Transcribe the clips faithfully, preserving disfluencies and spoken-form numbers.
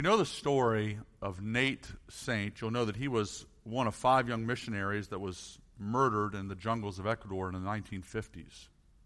You know the story of Nate Saint. You'll know that he was one of five young missionaries that was murdered in the jungles of Ecuador in the nineteen fifties.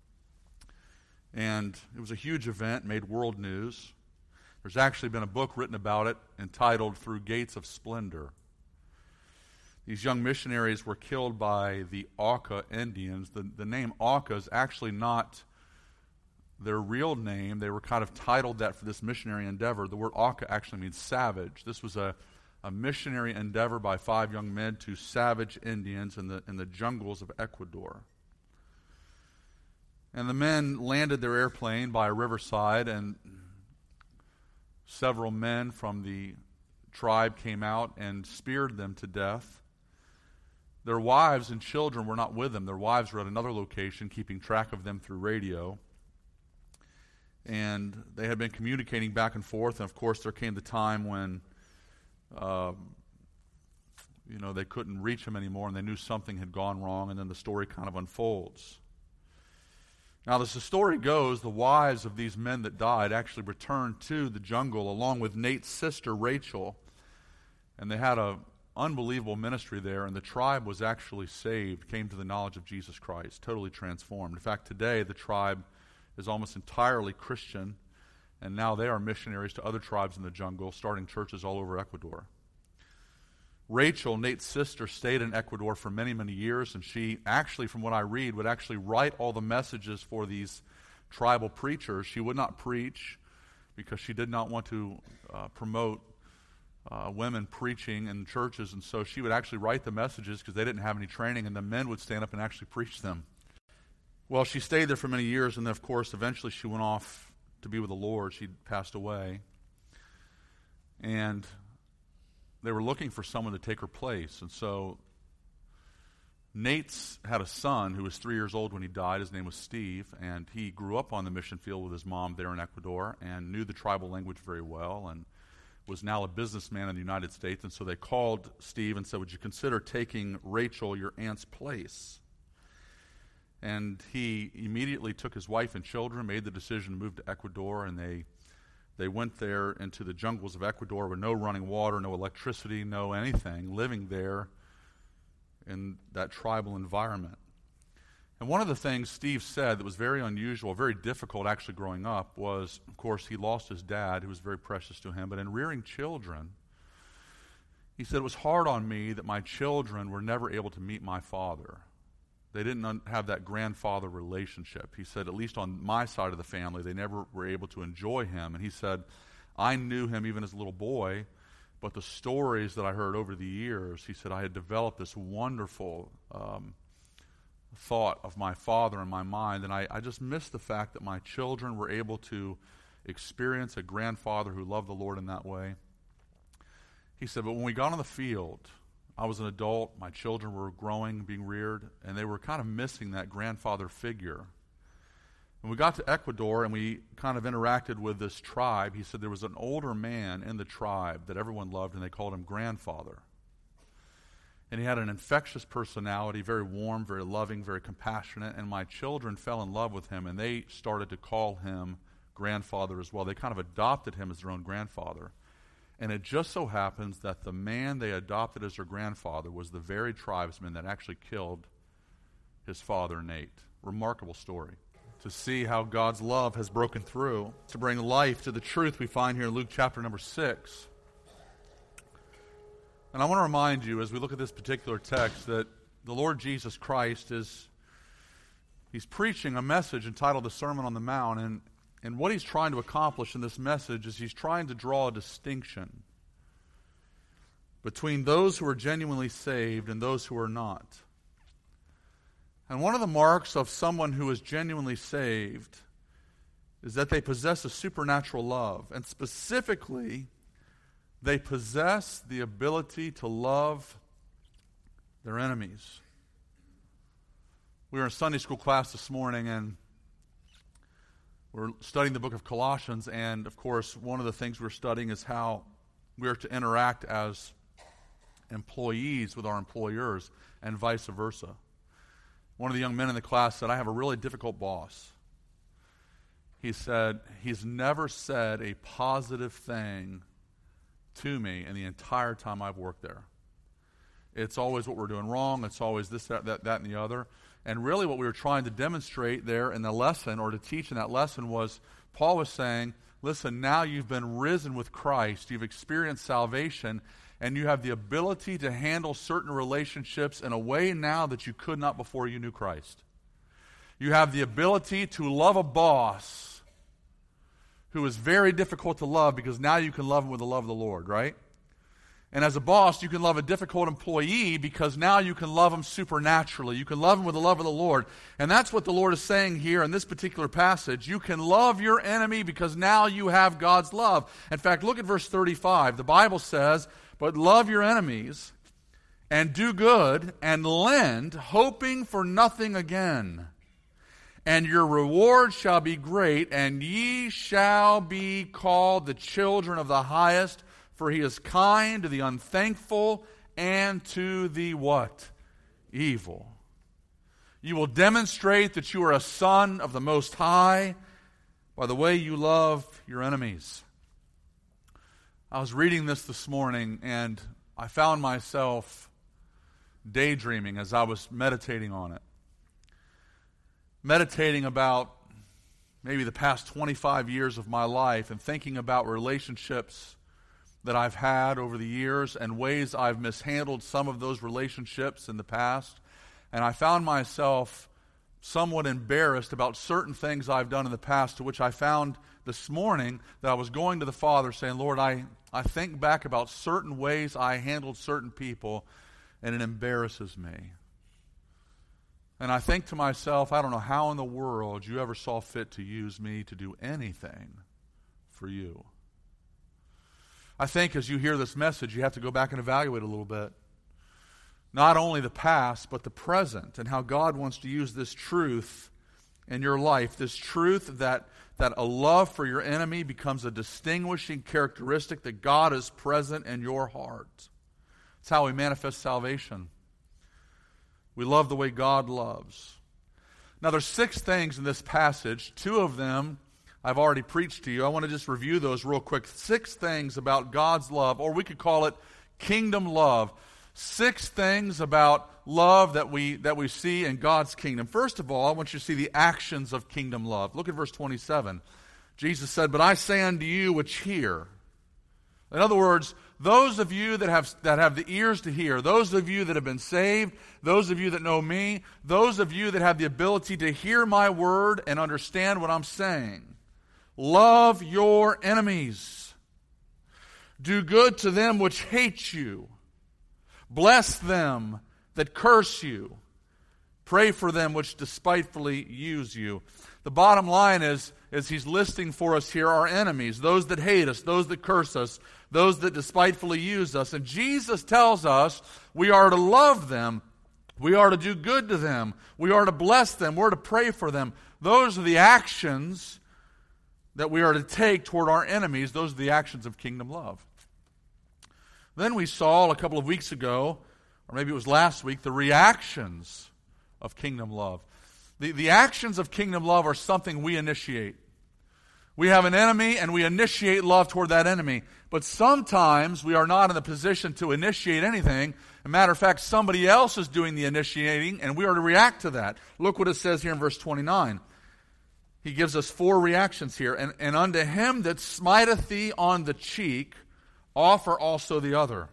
And it was a huge event, made world news. There's actually been a book written about it entitled Through Gates of Splendor. These young missionaries were killed by the Auca Indians. The, the name Auca is actually not their real name. They were kind of titled that for this missionary endeavor. The word Auca actually means savage. This was a, a missionary endeavor by five young men to savage Indians in the, in the jungles of Ecuador. And the men landed their airplane by a riverside, and several men from the tribe came out and speared them to death. Their wives and children were not with them. Their wives were at another location, keeping track of them through radio. And they had been communicating back and forth, and of course there came the time when uh, you know, they couldn't reach him anymore, and they knew something had gone wrong, and then the story kind of unfolds. Now, as the story goes, the wives of these men that died actually returned to the jungle along with Nate's sister, Rachel, and they had an unbelievable ministry there, and the tribe was actually saved, came to the knowledge of Jesus Christ, totally transformed. In fact, today the tribe is almost entirely Christian, and now they are missionaries to other tribes in the jungle, starting churches all over Ecuador. Rachel, Nate's sister, stayed in Ecuador for many, many years, and she actually, from what I read, would actually write all the messages for these tribal preachers. She would not preach because she did not want to uh, promote uh, women preaching in churches, and so she would actually write the messages because they didn't have any training, and the men would stand up and actually preach them. Well, she stayed there for many years, and then, of course, eventually she went off to be with the Lord. She passed away. And they were looking for someone to take her place. And so Nate's had a son who was three years old when he died. His name was Steve, and he grew up on the mission field with his mom there in Ecuador and knew the tribal language very well and was now a businessman in the United States. And so they called Steve and said, "Would you consider taking Rachel, your aunt's place?" And he immediately took his wife and children, made the decision to move to Ecuador, and they they went there into the jungles of Ecuador with no running water, no electricity, no anything, living there in that tribal environment. And one of the things Steve said that was very unusual, very difficult actually growing up, was, of course, he lost his dad, who was very precious to him, but in rearing children, he said, it was hard on me that my children were never able to meet my father. They didn't un- have that grandfather relationship. He said, at least on my side of the family, they never were able to enjoy him. And he said, I knew him even as a little boy, but the stories that I heard over the years, he said, I had developed this wonderful um, thought of my father in my mind, and I, I just missed the fact that my children were able to experience a grandfather who loved the Lord in that way. He said, but when we got on the field, I was an adult, my children were growing, being reared, and they were kind of missing that grandfather figure. When we got to Ecuador and we kind of interacted with this tribe, he said there was an older man in the tribe that everyone loved, and they called him grandfather. And he had an infectious personality, very warm, very loving, very compassionate, and my children fell in love with him, and they started to call him grandfather as well. They kind of adopted him as their own grandfather. And it just so happens that the man they adopted as their grandfather was the very tribesman that actually killed his father, Nate. Remarkable story. To see how God's love has broken through to bring life to the truth we find here in Luke chapter number six. And I want to remind you, as we look at this particular text, that the Lord Jesus Christ is, he's preaching a message entitled the Sermon on the Mount, and And what he's trying to accomplish in this message is he's trying to draw a distinction between those who are genuinely saved and those who are not. And one of the marks of someone who is genuinely saved is that they possess a supernatural love. And specifically, they possess the ability to love their enemies. We were in Sunday school class this morning, and we're studying the book of Colossians, and of course, one of the things we're studying is how we're to interact as employees with our employers and vice versa. One of the young men in the class said, I have a really difficult boss. He said, he's never said a positive thing to me in the entire time I've worked there. It's always what we're doing wrong. It's always this, that, that, that, and the other. And really what we were trying to demonstrate there in the lesson, or to teach in that lesson, was Paul was saying, listen, now you've been risen with Christ. You've experienced salvation, and you have the ability to handle certain relationships in a way now that you could not before you knew Christ. You have the ability to love a boss who is very difficult to love, because now you can love him with the love of the Lord, right? And as a boss, you can love a difficult employee because now you can love him supernaturally. You can love him with the love of the Lord. And that's what the Lord is saying here in this particular passage. You can love your enemy because now you have God's love. In fact, look at verse thirty-five. The Bible says, but love your enemies and do good and lend, hoping for nothing again. And your reward shall be great, and ye shall be called the children of the highest, for he is kind to the unthankful and to the what? Evil. You will demonstrate that you are a son of the Most High by the way you love your enemies. I was reading this this morning, and I found myself daydreaming as I was meditating on it. Meditating about maybe the past twenty-five years of my life, and thinking about relationships that I've had over the years and ways I've mishandled some of those relationships in the past. And I found myself somewhat embarrassed about certain things I've done in the past, to which I found this morning that I was going to the Father saying, Lord, I, I think back about certain ways I handled certain people, and it embarrasses me. And I think to myself, I don't know how in the world you ever saw fit to use me to do anything for you. I think as you hear this message, you have to go back and evaluate a little bit. Not only the past, but the present, and how God wants to use this truth in your life. This truth that, that a love for your enemy becomes a distinguishing characteristic, that God is present in your heart. It's how we manifest salvation. We love the way God loves. Now there's six things in this passage. Two of them I've already preached to you. I want to just review those real quick. Six things about God's love, or we could call it kingdom love. Six things about love that we that we see in God's kingdom. First of all, I want you to see the actions of kingdom love. Look at verse twenty-seven. Jesus said, "But I say unto you which hear." In other words, those of you that have that have the ears to hear, those of you that have been saved, those of you that know me, those of you that have the ability to hear my word and understand what I'm saying. Love your enemies. Do good to them which hate you. Bless them that curse you. Pray for them which despitefully use you. The bottom line is, is he's listing for us here our enemies, those that hate us, those that curse us, those that despitefully use us. And Jesus tells us we are to love them. We are to do good to them. We are to bless them. We're to pray for them. Those are the actions that we are to take toward our enemies. Those are the actions of kingdom love. Then we saw a couple of weeks ago, or maybe it was last week, the reactions of kingdom love. The, the actions of kingdom love are something we initiate. We have an enemy and we initiate love toward that enemy. But sometimes we are not in the position to initiate anything. As a matter of fact, somebody else is doing the initiating, and we are to react to that. Look what it says here in verse twenty-nine. He gives us four reactions here. And, and unto him that smiteth thee on the cheek, offer also the other.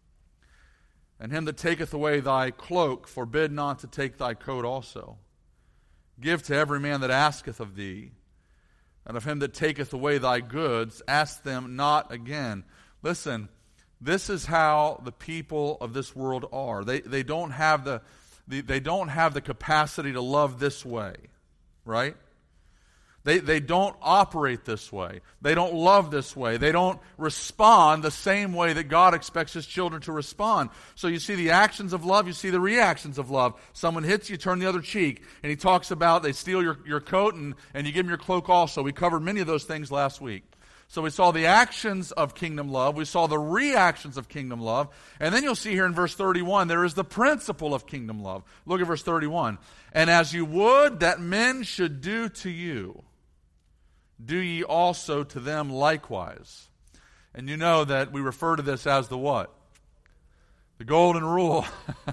And him that taketh away thy cloak, forbid not to take thy coat also. Give to every man that asketh of thee. And of him that taketh away thy goods, ask them not again. Listen, this is how the people of this world are. They, they, don't have the, the, they don't have the capacity to love this way, right? They, they don't operate this way. They don't love this way. They don't respond the same way that God expects His children to respond. So you see the actions of love, you see the reactions of love. Someone hits you, turn the other cheek. And he talks about they steal your, your coat and, and you give them your cloak also. We covered many of those things last week. So we saw the actions of kingdom love. We saw the reactions of kingdom love. And then you'll see here in verse thirty-one, there is the principle of kingdom love. Look at verse thirty-one. And as you would that men should do to you, do ye also to them likewise. And you know that we refer to this as the what? The golden rule.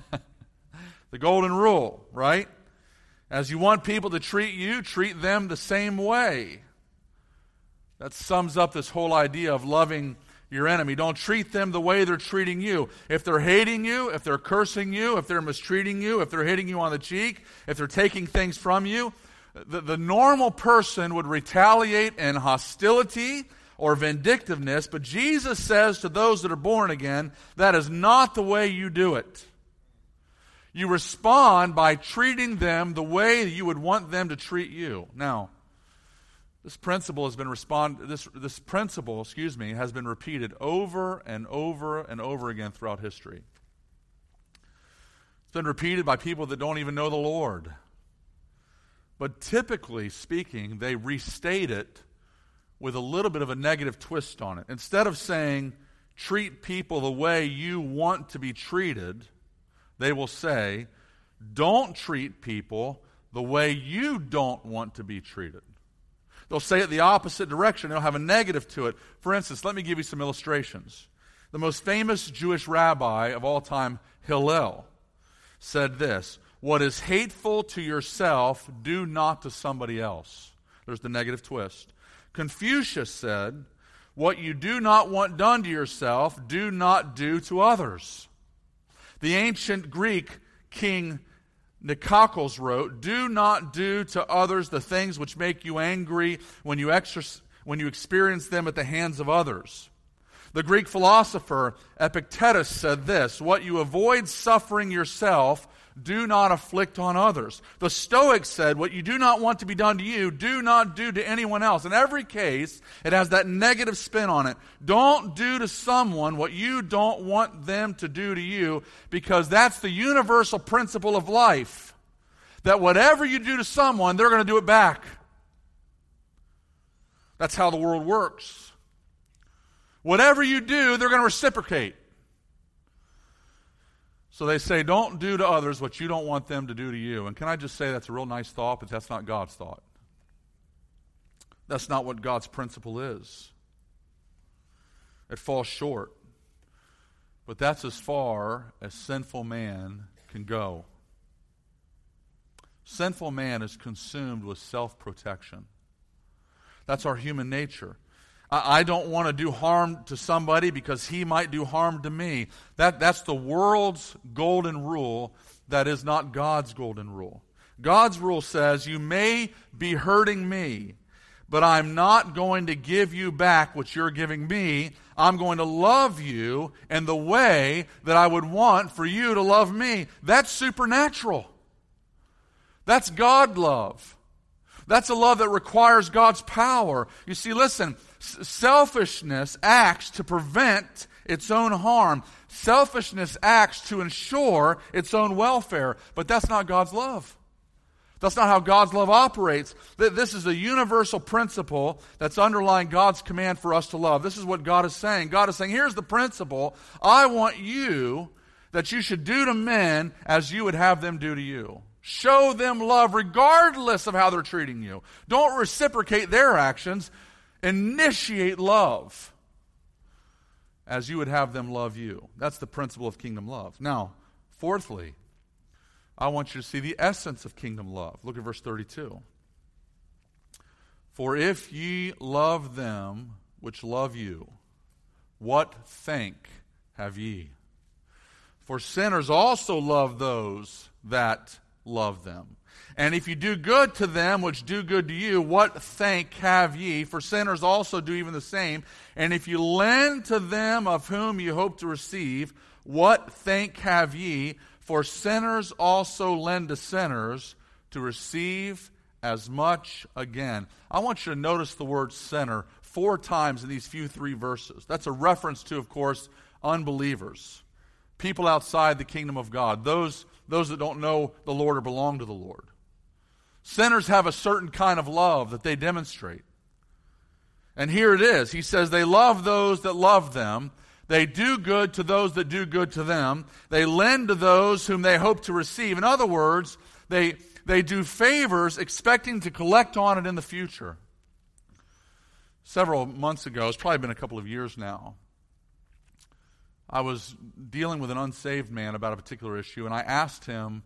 The golden rule, right? As you want people to treat you, treat them the same way. That sums up this whole idea of loving your enemy. Don't treat them the way they're treating you. If they're hating you, if they're cursing you, if they're mistreating you, if they're hitting you on the cheek, if they're taking things from you, the, the normal person would retaliate in hostility or vindictiveness, but Jesus says to those that are born again, that is not the way you do it. You respond by treating them the way you would want them to treat you. Now, this principle has been respond this this principle, excuse me, has been repeated over and over and over again throughout history. It's been repeated by people that don't even know the Lord. But typically speaking, they restate it with a little bit of a negative twist on it. Instead of saying, treat people the way you want to be treated, they will say, don't treat people the way you don't want to be treated. They'll say it the opposite direction. They'll have a negative to it. For instance, let me give you some illustrations. The most famous Jewish rabbi of all time, Hillel, said this: what is hateful to yourself, do not to somebody else. There's the negative twist. Confucius said, what you do not want done to yourself, do not do to others. The ancient Greek king Nikakos wrote, do not do to others the things which make you angry when you, exer- when you experience them at the hands of others. The Greek philosopher Epictetus said this: what you avoid suffering yourself, do not afflict on others. The Stoics said, what you do not want to be done to you, do not do to anyone else. In every case, it has that negative spin on it. Don't do to someone what you don't want them to do to you, because that's the universal principle of life. That whatever you do to someone, they're going to do it back. That's how the world works. Whatever you do, they're going to reciprocate. So they say, don't do to others what you don't want them to do to you. And can I just say that's a real nice thought, but that's not God's thought. That's not what God's principle is. It falls short. But that's as far as sinful man can go. Sinful man is consumed with self-protection. That's our human nature. I don't want to do harm to somebody because he might do harm to me. That, that's the world's golden rule. That is not God's golden rule. God's rule says, you may be hurting me, but I'm not going to give you back what you're giving me. I'm going to love you in the way that I would want for you to love me. That's supernatural. That's God love. That's a love that requires God's power. You see, listen, selfishness acts to prevent its own harm. Selfishness acts to ensure its own welfare. But that's not God's love. That's not how God's love operates. This is a universal principle that's underlying God's command for us to love. This is what God is saying. God is saying, here's the principle. I want you, that you should do to men as you would have them do to you. Show them love regardless of how they're treating you. Don't reciprocate their actions. Initiate love as you would have them love you. That's the principle of kingdom love. Now, fourthly, I want you to see the essence of kingdom love. Look at verse thirty-two. For if ye love them which love you, what thank have ye? For sinners also love those that love them. And if you do good to them which do good to you, what thank have ye? For sinners also do even the same. And if you lend to them of whom you hope to receive, what thank have ye? For sinners also lend to sinners to receive as much again. I want you to notice the word sinner four times in these few three verses. That's a reference to, of course, unbelievers. People outside the kingdom of God. Those Those that don't know the Lord or belong to the Lord. Sinners have a certain kind of love that they demonstrate. And here it is. He says they love those that love them. They do good to those that do good to them. They lend to those whom they hope to receive. In other words, they, they do favors expecting to collect on it in the future. several months ago, it's probably been a couple of years now, I was dealing with an unsaved man about a particular issue, and I asked him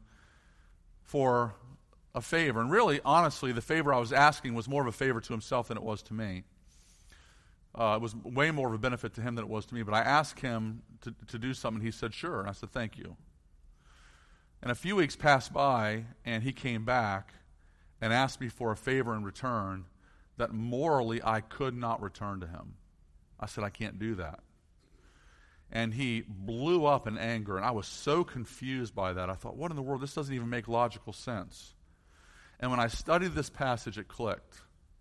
for a favor. And really, honestly, the favor I was asking was more of a favor to himself than it was to me. Uh, it was way more of a benefit to him than it was to me, but I asked him to, to do something. He said, sure. And I said, thank you. And a few weeks passed by, and he came back and asked me for a favor in return that morally I could not return to him. I said, I can't do that. And he blew up in anger, and I was so confused by that. I thought, what in the world? This doesn't even make logical sense. And when I studied this passage, it clicked.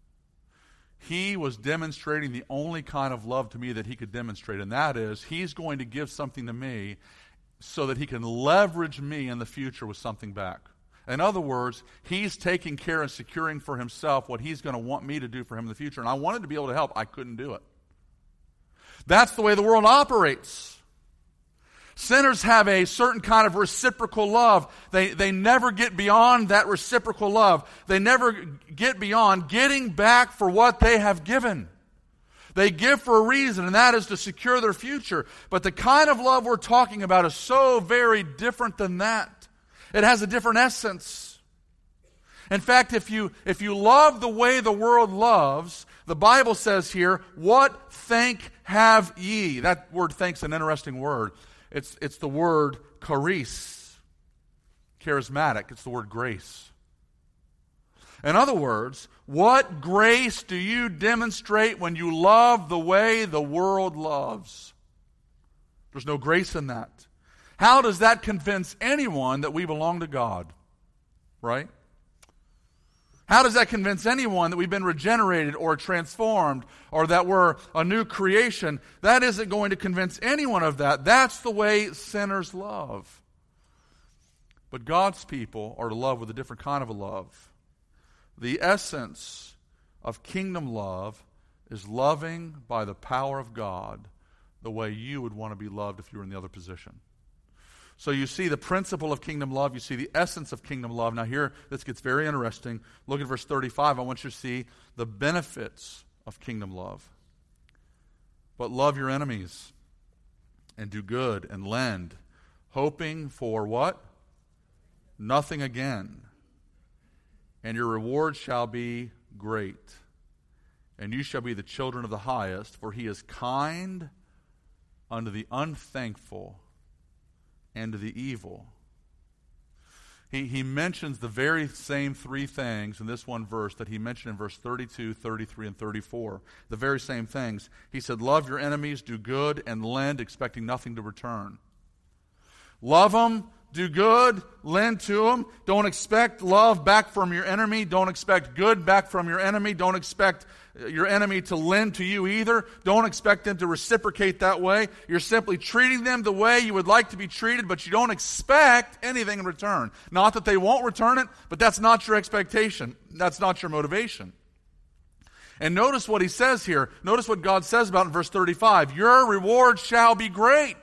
He was demonstrating the only kind of love to me that he could demonstrate, and that is he's going to give something to me so that he can leverage me in the future with something back. In other words, he's taking care and securing for himself what he's going to want me to do for him in the future, and I wanted to be able to help. I couldn't do it. That's the way the world operates. Sinners have a certain kind of reciprocal love. They, they never get beyond that reciprocal love. They never get beyond getting back for what they have given. They give for a reason, and that is to secure their future. But the kind of love we're talking about is so very different than that. It has a different essence. In fact, if you, if you love the way the world loves, the Bible says here, what thank have ye? That word thank's an interesting word. It's, it's the word charis, charismatic. It's the word grace. In other words, what grace do you demonstrate when you love the way the world loves? There's no grace in that. How does that convince anyone that we belong to God? Right? How does that convince anyone that we've been regenerated or transformed or that we're a new creation? That isn't going to convince anyone of that. That's the way sinners love. But God's people are to love with a different kind of a love. The essence of kingdom love is loving by the power of God the way you would want to be loved if you were in the other position. So you see the principle of kingdom love. You see the essence of kingdom love. Now here, this gets very interesting. Look at verse thirty-five. I want you to see the benefits of kingdom love. But love your enemies and do good and lend, hoping for what? Nothing again. And your reward shall be great. And you shall be the children of the highest, for he is kind unto the unthankful and to the evil. He, he mentions the very same three things in this one verse that he mentioned in verse thirty-two, thirty-three, and thirty-four. The very same things. He said, love your enemies, do good, and lend, expecting nothing to return. Love them, do good, lend to them. Don't expect love back from your enemy. Don't expect good back from your enemy. Don't expect your enemy to lend to you either. Don't expect them to reciprocate that way. You're simply treating them the way you would like to be treated, but you don't expect anything in return. Not that they won't return it, but that's not your expectation. That's not your motivation. And notice what he says here. Notice what God says about it in verse thirty-five. Your reward shall be great.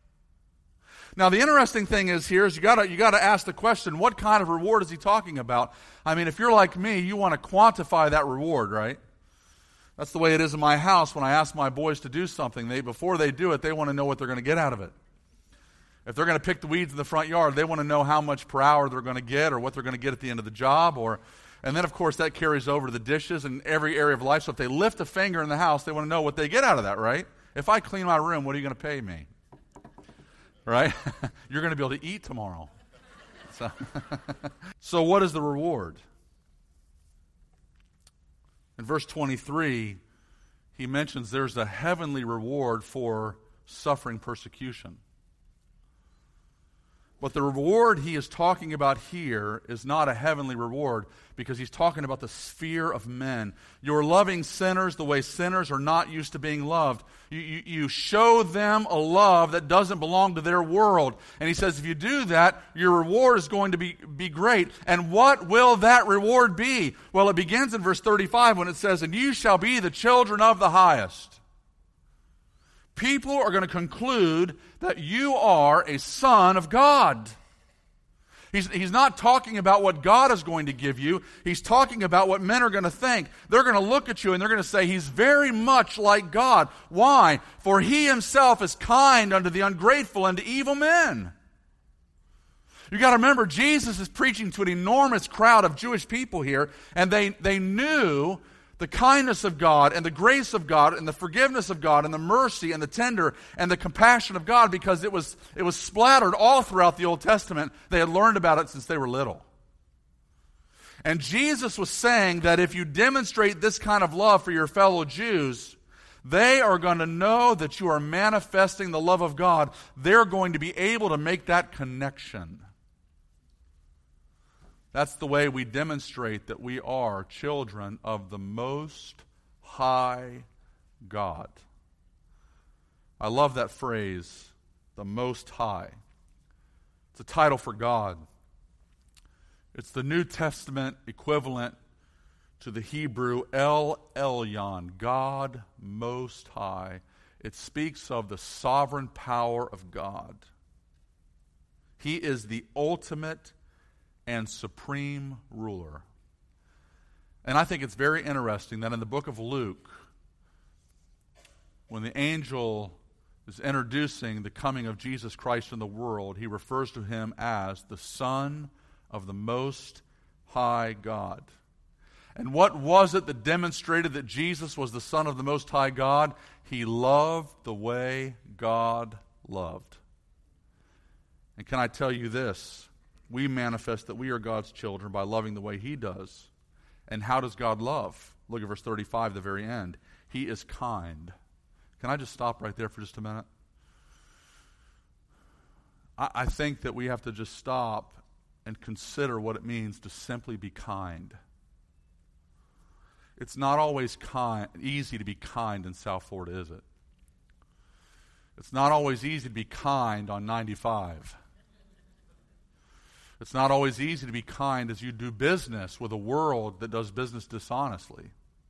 Now, the interesting thing is here is you gotta, you gotta ask the question, what kind of reward is he talking about? I mean, if you're like me, you want to quantify that reward, right? That's the way it is in my house when I ask my boys to do something. They, before they do it, they want to know what they're going to get out of it. If they're going to pick the weeds in the front yard, they want to know how much per hour they're going to get or what they're going to get at the end of the job. Or, and then, of course, that carries over to the dishes and every area of life. So if they lift a finger in the house, they want to know what they get out of that, right? If I clean my room, what are you going to pay me? Right? You're going to be able to eat tomorrow. So, so what is the reward? In verse twenty-three, he mentions there's a heavenly reward for suffering persecution. But the reward he is talking about here is not a heavenly reward because he's talking about the sphere of men. You're loving sinners the way sinners are not used to being loved. You, you, you show them a love that doesn't belong to their world. And he says if you do that, your reward is going to be, be great. And what will that reward be? Well, it begins in verse thirty-five when it says, and you shall be the children of the highest. People are going to conclude that you are a son of God. He's, he's not talking about what God is going to give you. He's talking about what men are going to think. They're going to look at you and they're going to say, he's very much like God. Why? For he himself is kind unto the ungrateful and to evil men. You got to remember, Jesus is preaching to an enormous crowd of Jewish people here, and they, they knew the kindness of God and the grace of God and the forgiveness of God and the mercy and the tender and the compassion of God, because it was, it was splattered all throughout the Old Testament. They had learned about it since they were little. And Jesus was saying that if you demonstrate this kind of love for your fellow Jews, they are going to know that you are manifesting the love of God. They're going to be able to make that connection. That's the way we demonstrate that we are children of the Most High God. I love that phrase, the Most High. It's a title for God. It's the New Testament equivalent to the Hebrew El Elyon, God Most High. It speaks of the sovereign power of God. He is the ultimate and supreme ruler. And I think it's very interesting that in the book of Luke, when the angel is introducing the coming of Jesus Christ in the world, he refers to him as the Son of the Most High God. And what was it that demonstrated that Jesus was the Son of the Most High God? He loved the way God loved. And can I tell you this? We manifest that we are God's children by loving the way he does. And how does God love? Look at verse thirty-five, the very end. He is kind. Can I just stop right there for just a minute? I, I think that we have to just stop and consider what it means to simply be kind. It's not always kind, easy to be kind in South Florida, is it? It's not always easy to be kind on ninety-five. It's not always easy to be kind as you do business with a world that does business dishonestly.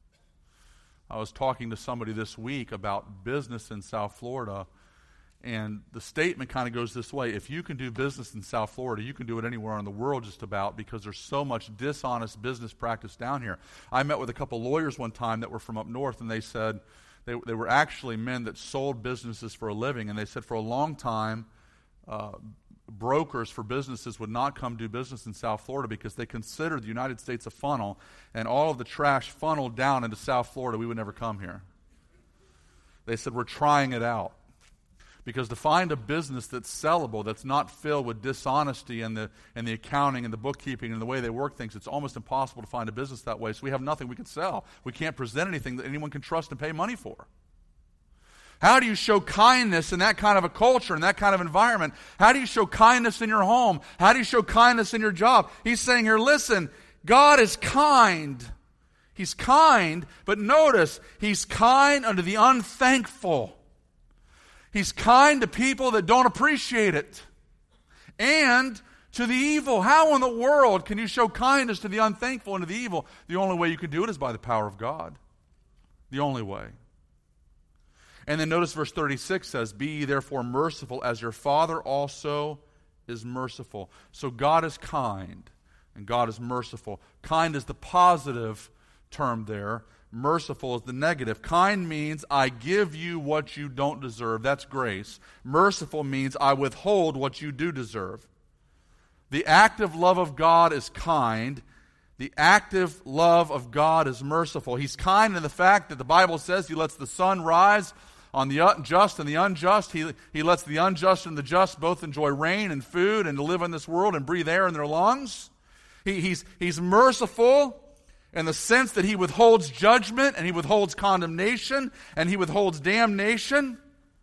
I was talking to somebody this week about business in South Florida, and the statement kind of goes this way: if you can do business in South Florida, you can do it anywhere in the world just about, because there's so much dishonest business practice down here. I met with a couple lawyers one time that were from up north, and they said they, they were actually men that sold businesses for a living, and they said for a long time, uh, brokers for businesses would not come do business in South Florida because they considered the United States a funnel, and all of the trash funneled down into South Florida. We would never come here. They said, we're trying it out. Because to find a business that's sellable, that's not filled with dishonesty and the and the accounting and the bookkeeping and the way they work things, it's almost impossible to find a business that way. So we have nothing we can sell. We can't present anything that anyone can trust and pay money for. How do you show kindness in that kind of a culture, in that kind of environment? How do you show kindness in your home? How do you show kindness in your job? He's saying here, listen, God is kind. He's kind, but notice, he's kind unto the unthankful. He's kind to people that don't appreciate it. And to the evil. How in the world can you show kindness to the unthankful and to the evil? The only way you can do it is by the power of God. The only way. And then notice verse thirty-six says, be ye therefore merciful as your Father also is merciful. So God is kind and God is merciful. Kind is the positive term there. Merciful is the negative. Kind means I give you what you don't deserve. That's grace. Merciful means I withhold what you do deserve. The active love of God is kind. The active love of God is merciful. He's kind in the fact that the Bible says he lets the sun rise on the just and the unjust. He, he lets the unjust and the just both enjoy rain and food and to live in this world and breathe air in their lungs. He, he's, he's merciful in the sense that he withholds judgment and he withholds condemnation and he withholds damnation.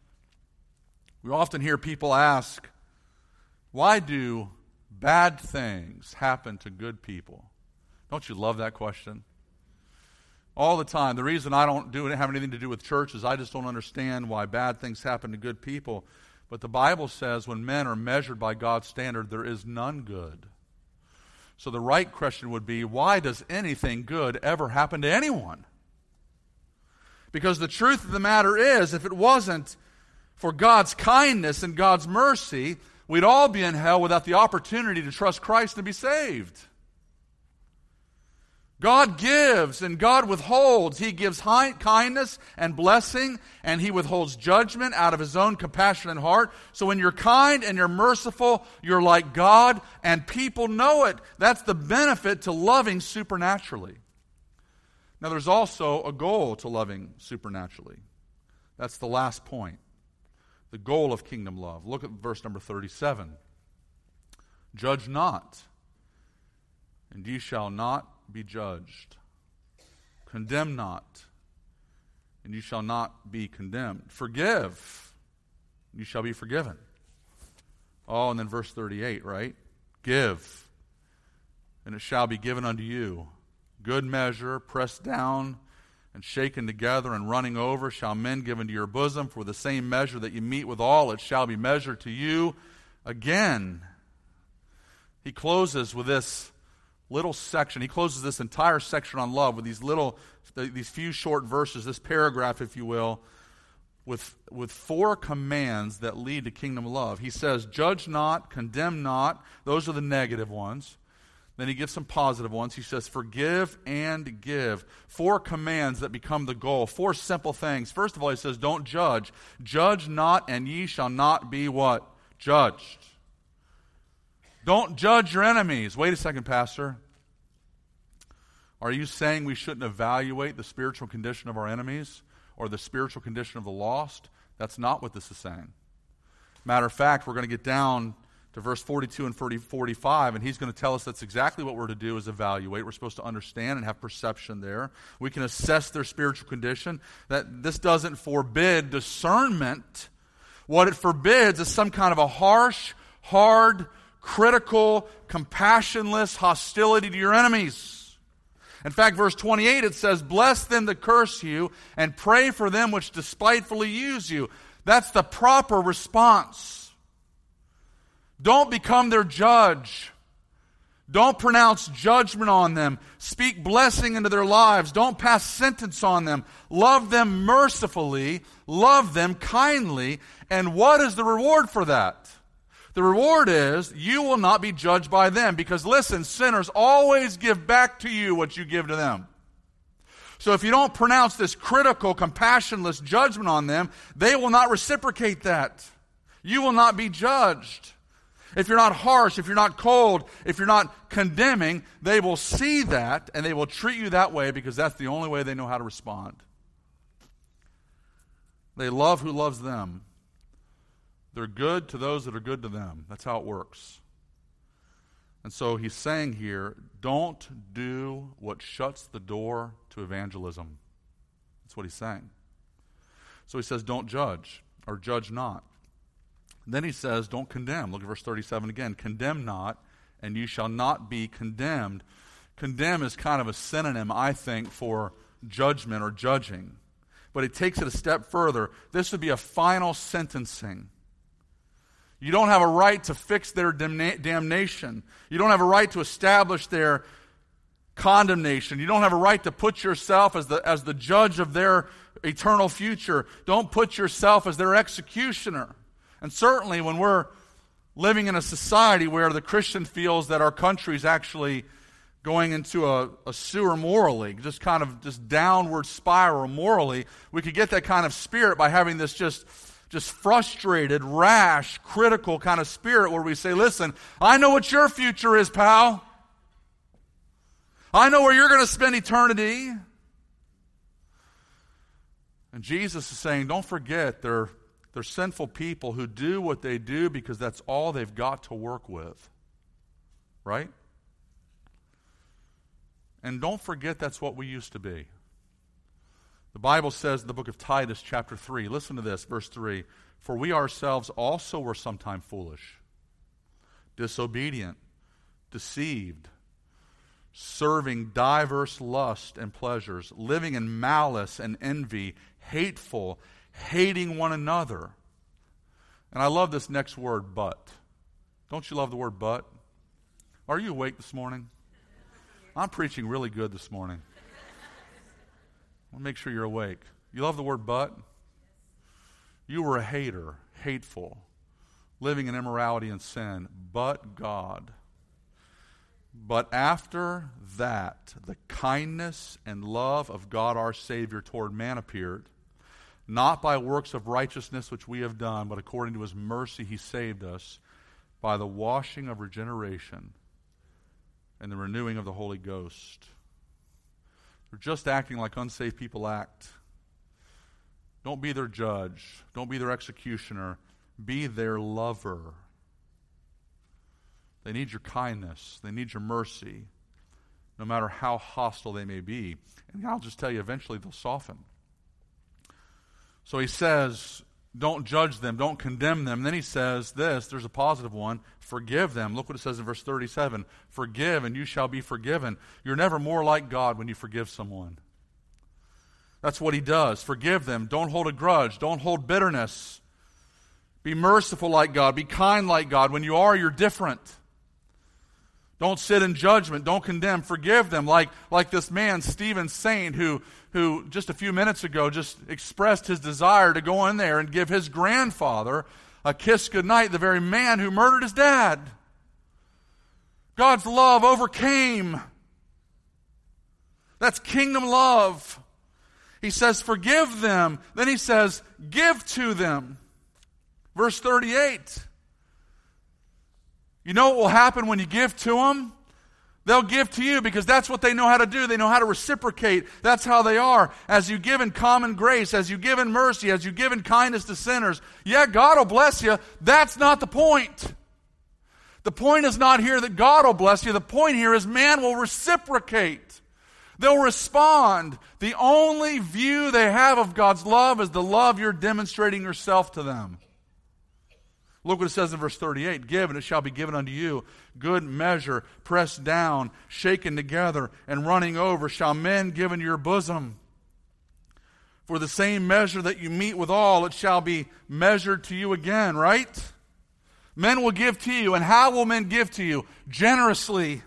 We often hear people ask, why do bad things happen to good people? Don't you love that question? All the time. The reason I don't do it have anything to do with church is I just don't understand why bad things happen to good people. But the Bible says when men are measured by God's standard, there is none good. So the right question would be, why does anything good ever happen to anyone? Because the truth of the matter is, if it wasn't for God's kindness and God's mercy, we'd all be in hell without the opportunity to trust Christ and be saved. God gives and God withholds. He gives high kindness and blessing, and He withholds judgment out of His own compassionate heart. So when you're kind and you're merciful, you're like God, and people know it. That's the benefit to loving supernaturally. Now there's also a goal to loving supernaturally. That's the last point. The goal of kingdom love. Look at verse number thirty-seven. Judge not, and ye shall not be judged. Condemn not, and you shall not be condemned. Forgive, and you shall be forgiven. Oh, and then verse thirty-eight, right? Give, and it shall be given unto you. Good measure, pressed down and shaken together and running over, shall men give into your bosom. For the same measure that you meet withal, it shall be measured to you again. He closes with this little section. He closes this entire section on love with these little, these few short verses, this paragraph, if you will, with, with four commands that lead to kingdom love. He says, judge not, condemn not. Those are the negative ones. Then he gives some positive ones. He says, forgive and give. Four commands that become the goal. Four simple things. First of all, he says, don't judge. Judge not, and ye shall not be what? Judged. Don't judge your enemies. Wait a second, Pastor. Are you saying we shouldn't evaluate the spiritual condition of our enemies or the spiritual condition of the lost? That's not what this is saying. Matter of fact, we're going to get down to verse forty-two and forty-five, and he's going to tell us that's exactly what we're to do is evaluate. We're supposed to understand and have perception there. We can assess their spiritual condition. That this doesn't forbid discernment. What it forbids is some kind of a harsh, hard, critical, compassionless hostility to your enemies. In fact, verse twenty-eight, it says, bless them that curse you, and pray for them which despitefully use you. That's the proper response. Don't become their judge. Don't pronounce judgment on them. Speak blessing into their lives. Don't pass sentence on them. Love them mercifully. Love them kindly. And what is the reward for that? The reward is you will not be judged by them. Because listen, sinners always give back to you what you give to them. So if you don't pronounce this critical, compassionless judgment on them, they will not reciprocate that. You will not be judged. If you're not harsh, if you're not cold, if you're not condemning, they will see that and they will treat you that way because that's the only way they know how to respond. They love who loves them. They're good to those that are good to them. That's how it works. And so he's saying here, don't do what shuts the door to evangelism. That's what he's saying. So he says, don't judge or judge not. Then he says, don't condemn. Look at verse thirty-seven again. Condemn not, and you shall not be condemned. Condemn is kind of a synonym, I think, for judgment or judging. But it takes it a step further. This would be a final sentencing. You don't have a right to fix their damna- damnation. You don't have a right to establish their condemnation. You don't have a right to put yourself as the, as the judge of their eternal future. Don't put yourself as their executioner. And certainly when we're living in a society where the Christian feels that our country is actually going into a, a sewer morally, just kind of just downward spiral morally, we could get that kind of spirit by having this just, just frustrated, rash, critical kind of spirit where we say, listen, I know what your future is, pal. I know where you're going to spend eternity. And Jesus is saying, don't forget, they're They're sinful people who do what they do because that's all they've got to work with. Right? And don't forget that's what we used to be. The Bible says in the book of Titus chapter three, listen to this, verse three, for we ourselves also were sometime foolish, disobedient, deceived, serving diverse lusts and pleasures, living in malice and envy, hateful, hating one another. And I love this next word, but. Don't you love the word but? Are you awake this morning? I'm preaching really good this morning. I want to make sure you're awake. You love the word but? You were a hater, hateful, living in immorality and sin, but God. But after that, the kindness and love of God our Savior toward man appeared, not by works of righteousness which we have done, but according to his mercy he saved us by the washing of regeneration and the renewing of the Holy Ghost. They're just acting like unsaved people act. Don't be their judge. Don't be their executioner. Be their lover. They need your kindness. They need your mercy, no matter how hostile they may be. And I'll just tell you, eventually they'll soften. So he says, don't judge them, don't condemn them. Then he says this, there's a positive one, forgive them. Look what it says in verse thirty-seven. Forgive and you shall be forgiven. You're never more like God when you forgive someone. That's what he does. Forgive them. Don't hold a grudge. Don't hold bitterness. Be merciful like God. Be kind like God. When you are, you're different. Don't sit in judgment. Don't condemn. Forgive them like, like this man, Stephen Saint, who, who just a few minutes ago just expressed his desire to go in there and give his grandfather a kiss goodnight, the very man who murdered his dad. God's love overcame. That's kingdom love. He says, forgive them. Then he says, give to them. Verse thirty-eight. You know what will happen when you give to them? They'll give to you because that's what they know how to do. They know how to reciprocate. That's how they are. As you give in common grace, as you give in mercy, as you give in kindness to sinners, yeah, God will bless you. That's not the point. The point is not here that God will bless you. The point here is man will reciprocate. They'll respond. The only view they have of God's love is the love you're demonstrating yourself to them. Look what it says in verse thirty-eight. Give, and it shall be given unto you. Good measure, pressed down, shaken together, and running over, shall men give into your bosom. For the same measure that you meet withal, it shall be measured to you again, right? Men will give to you. And how will men give to you? Generously.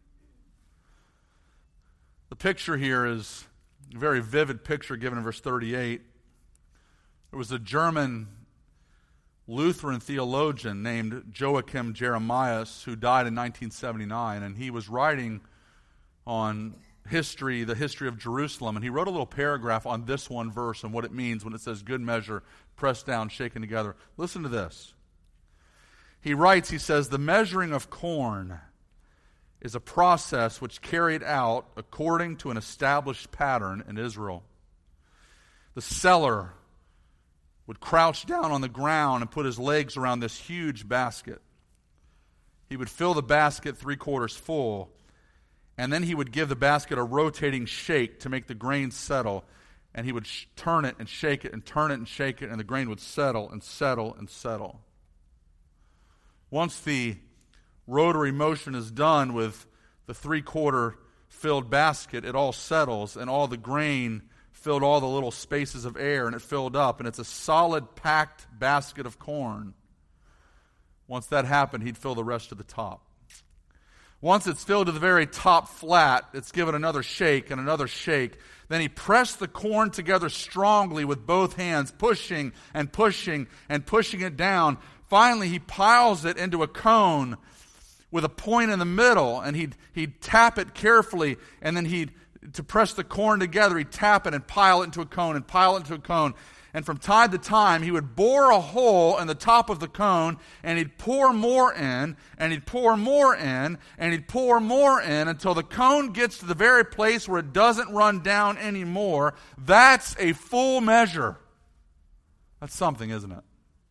The picture here is a very vivid picture given in verse thirty-eight. There was a German Lutheran theologian named Joachim Jeremias who died in nineteen seventy-nine, and he was writing on history, the history of Jerusalem, and he wrote a little paragraph on this one verse and what it means when it says good measure, pressed down, shaken together. Listen to this. He writes, he says, the measuring of corn is a process which carried out according to an established pattern in Israel. The seller would crouch down on the ground and put his legs around this huge basket. He would fill the basket three quarters full, and then he would give the basket a rotating shake to make the grain settle, and he would sh- turn it and shake it and turn it and shake it, and the grain would settle and settle and settle. Once the rotary motion is done with the three-quarter filled basket, it all settles, and all the grain filled all the little spaces of air, and it filled up, and it's a solid, packed basket of corn. Once that happened, he'd fill the rest of the top. Once it's filled to the very top flat, it's given another shake and another shake. Then he pressed the corn together strongly with both hands, pushing and pushing and pushing it down. Finally, he piles it into a cone with a point in the middle, and he'd, he'd tap it carefully, and then he'd, to press the corn together, he'd tap it and pile it into a cone and pile it into a cone. And from time to time, he would bore a hole in the top of the cone, and he'd pour more in, and he'd pour more in, and he'd pour more in until the cone gets to the very place where it doesn't run down anymore. That's a full measure. That's something, isn't it?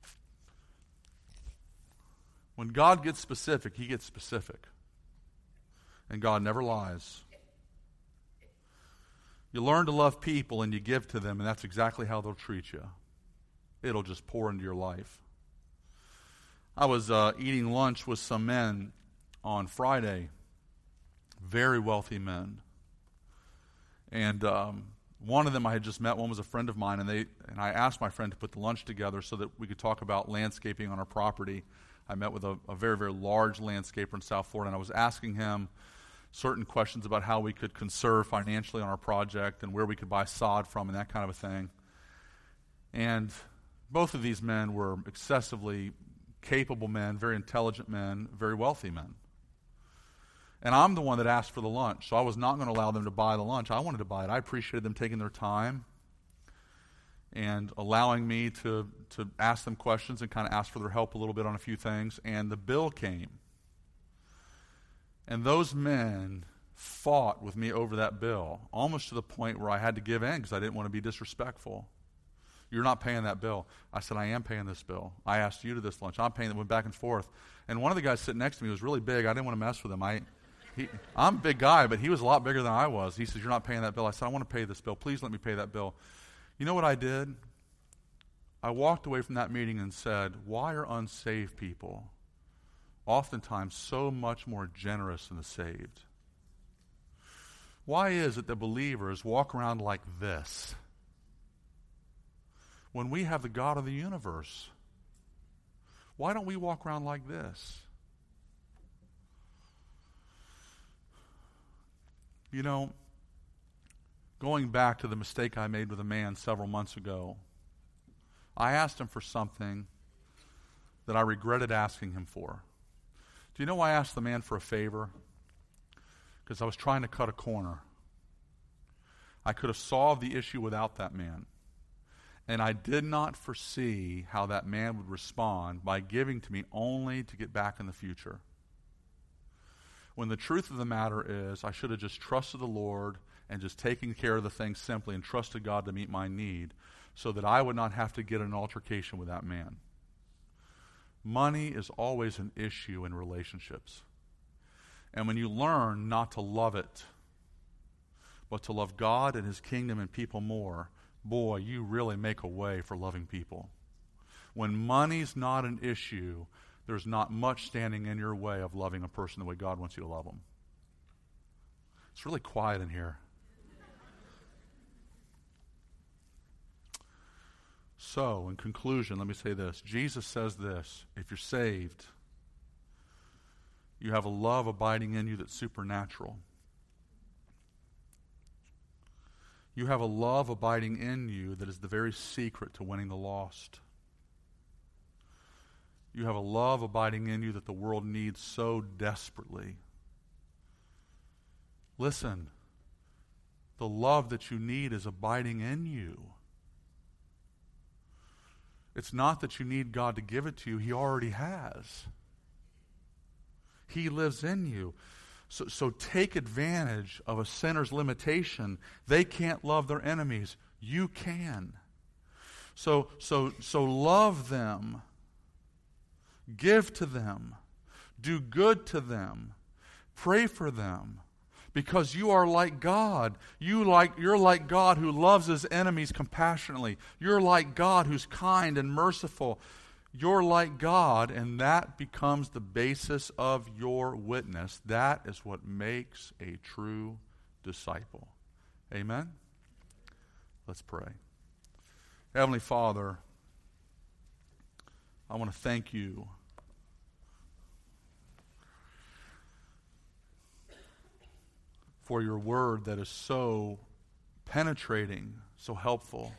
When God gets specific, he gets specific. And God never lies. You learn to love people and you give to them, and that's exactly how they'll treat you. It'll just pour into your life. I was uh, eating lunch with some men on Friday, very wealthy men. And um, one of them I had just met, one was a friend of mine, and they and I asked my friend to put the lunch together so that we could talk about landscaping on our property. I met with a, a very, very large landscaper in South Florida, and I was asking him certain questions about how we could conserve financially on our project and where we could buy sod from and that kind of a thing. And both of these men were excessively capable men, very intelligent men, very wealthy men. And I'm the one that asked for the lunch, so I was not going to allow them to buy the lunch. I wanted to buy it. I appreciated them taking their time and allowing me to, to ask them questions and kind of ask for their help a little bit on a few things. And the bill came. And those men fought with me over that bill, almost to the point where I had to give in because I didn't want to be disrespectful. You're not paying that bill. I said, I am paying this bill. I asked you to this lunch. I'm paying it. Went back and forth. And one of the guys sitting next to me was really big. I didn't want to mess with him. I, he, I'm a big guy, but he was a lot bigger than I was. He says, you're not paying that bill. I said, I want to pay this bill. Please let me pay that bill. You know what I did? I walked away from that meeting and said, why are unsaved people oftentimes so much more generous than the saved? Why is it that believers walk around like this when we have the God of the universe? Why don't we walk around like this? You know, going back to the mistake I made with a man several months ago, I asked him for something that I regretted asking him for. Do you know why I asked the man for a favor? Because I was trying to cut a corner. I could have solved the issue without that man. And I did not foresee how that man would respond by giving to me only to get back in the future. When the truth of the matter is, I should have just trusted the Lord and just taken care of the thing simply and trusted God to meet my need so that I would not have to get in an altercation with that man. Money is always an issue in relationships. And when you learn not to love it, but to love God and His kingdom and people more, boy, you really make a way for loving people. When money's not an issue, there's not much standing in your way of loving a person the way God wants you to love them. It's really quiet in here. So, in conclusion, let me say this. Jesus says this, if you're saved, you have a love abiding in you that's supernatural. You have a love abiding in you that is the very secret to winning the lost. You have a love abiding in you that the world needs so desperately. Listen, the love that you need is abiding in you. It's not that you need God to give it to you. He already has. He lives in you. So, so take advantage of a sinner's limitation. They can't love their enemies. You can. So, so, so love them. Give to them. Do good to them. Pray for them. Because you are like God. You like, you're like God who loves His enemies compassionately. You're like God who's kind and merciful. You're like God, and that becomes the basis of your witness. That is what makes a true disciple. Amen? Let's pray. Heavenly Father, I want to thank You for Your word that is so penetrating, so helpful.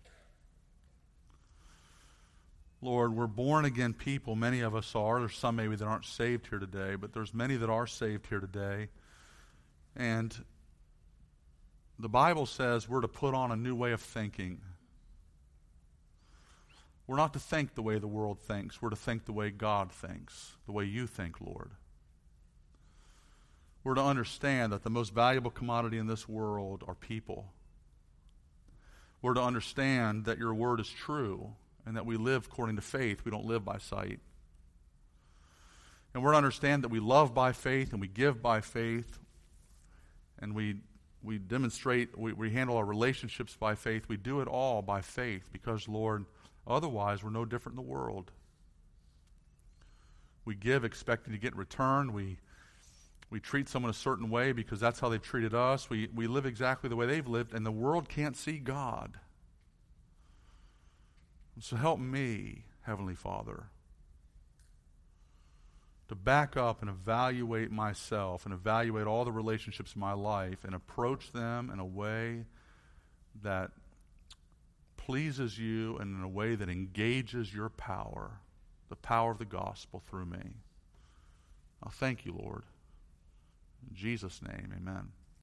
Lord, we're born again people. Many of us are. There's some maybe that aren't saved here today, but there's many that are saved here today. And the Bible says we're to put on a new way of thinking. We're not to think the way the world thinks. We're to think the way God thinks, the way You think, Lord. We're to understand that the most valuable commodity in this world are people. We're to understand that Your word is true and that we live according to faith. We don't live by sight. And we're to understand that we love by faith and we give by faith and we we demonstrate, we, we handle our relationships by faith. We do it all by faith because, Lord, otherwise we're no different in the world. We give expecting to get returned. We We treat someone a certain way because that's how they've treated us. We, we live exactly the way they've lived, and the world can't see God. So help me, Heavenly Father, to back up and evaluate myself and evaluate all the relationships in my life and approach them in a way that pleases You and in a way that engages Your power the power of the gospel through me. I thank you, Lord. In Jesus' name, amen.